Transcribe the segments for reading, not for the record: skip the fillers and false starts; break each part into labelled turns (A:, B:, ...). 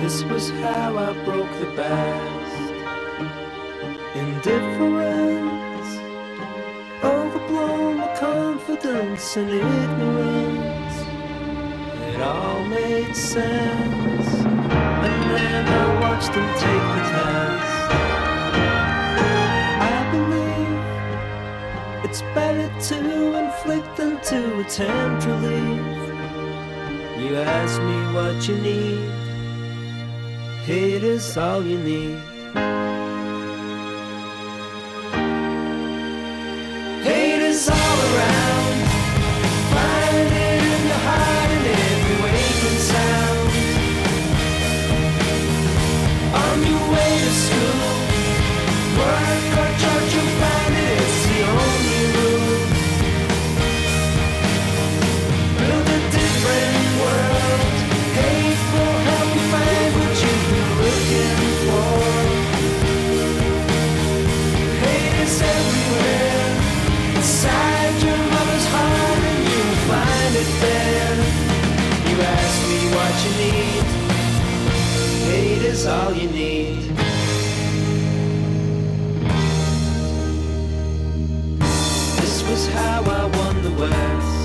A: This was how I broke the best. Indifference, overblown with confidence and ignorance. It all made sense. And then I watched them take the test. I believe it's better to inflict than to attempt relief. You ask me what you need. Hate is all you need. Hate is all around. Find it in your heart in every waking sound. On your way to school, work or church, you'll find it. It's the only rule. Build a different world. Hate will help you find what you've been looking for. Hate is everywhere, inside your mother's heart, and you'll find it there. You ask me what you need. Hate is all you need. This was how I won the West.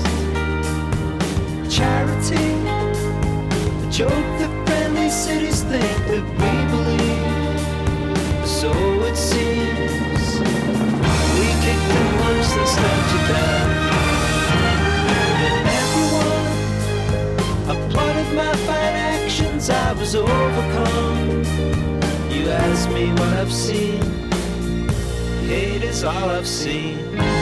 A: Charity, a joke that friendly cities think that we believe. So it seems we kicked and punched and stabbed to death. And everyone applauded my fine actions. I was overcome. You ask me what I've seen. Hate is all I've seen.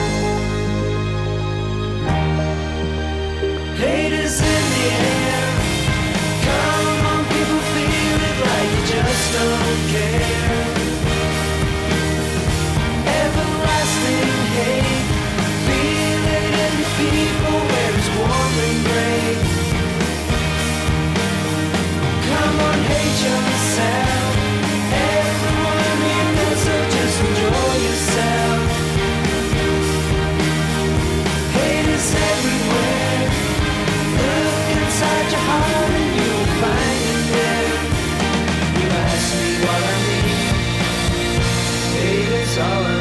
A: Hate is in the air. Come on, people, feel it like you just don't care. Everlasting hate. Feel it in the people where it's warm and great. Come on, hate yourself. Everyone you know, so just enjoy yourself. Hate is everywhere. Look inside your heart and you'll find it there. You ask me what I need. Hate is all I need.